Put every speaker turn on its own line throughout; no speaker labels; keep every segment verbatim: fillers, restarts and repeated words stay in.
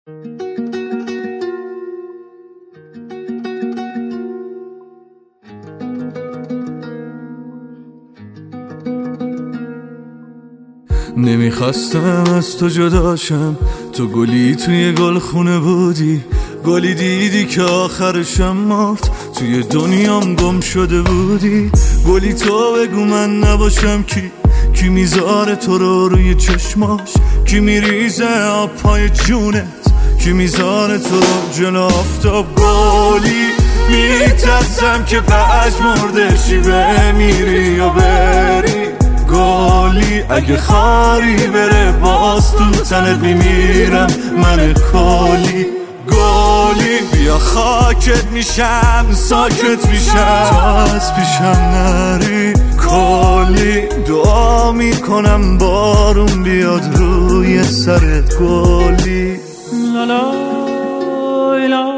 نمیخواستم از تو جداشم، تو گلی توی گل خونه بودی، گلی دیدی که آخرشم مرد، توی دنیام گم شده بودی. گلی تو بگو من نباشم کی، کی میذاره تو رو روی چشماش، کی میریزه آب پای جونت، کی میذاره تو رو جلو آفتاب. گلی میترسم که پژمردشی بمیری یا بری، گلی اگه خاری بره باز تو تنت میمیرم من کلی. گلی بیا خاکت میشم ساکت میشم تا از پیشم نری. کلی دعا میکنم بارون بیاد روی سرت گلی. لالا لا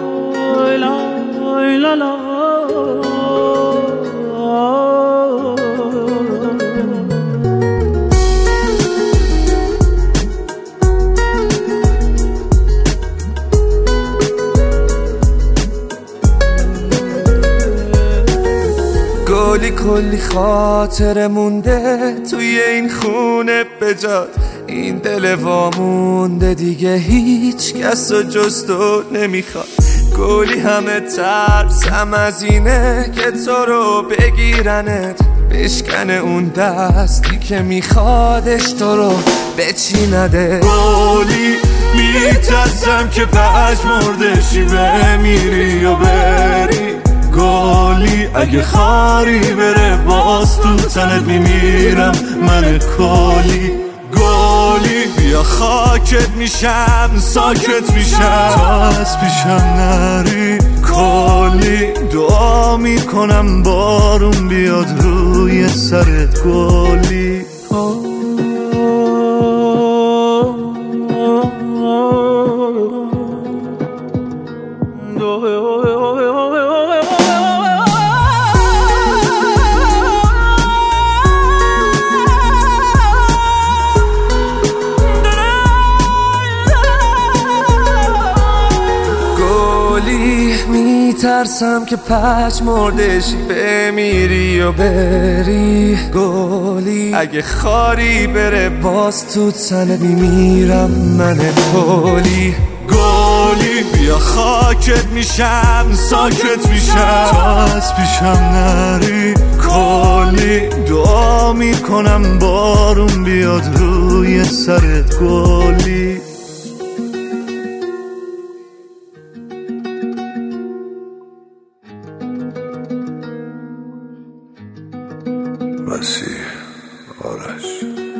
لا لا لا.
گلی کلی خاطر مونده توی این خونه بجاد، این دل وامونده دیگه هیچ کس و جز تو نمیخواد. گلی همه ترسم از اینه که تو رو بگیرنت، بشکنه اون دستی که میخوادش تو رو بچینده.
گلی میترسم که پژمردشی بمیری یا بری، گلی اگه خاری بره باز تو تنت میمیرم من کلی. گلی بیا خاکت میشم ساکت میشم تا از پیشم نری. کلی دعا میکنم بارون بیاد روی سرت گلی.
میترسم که پژمردشی بمیری و بری، گلی اگه خاری بره باز تو تنت میمیرم من کلی.
گلی بیا خاکت میشم ساکت میشم تا از پیشم نری. کلی دعا میکنم بارون بیاد روی سرت گلی.
مسیح آرش.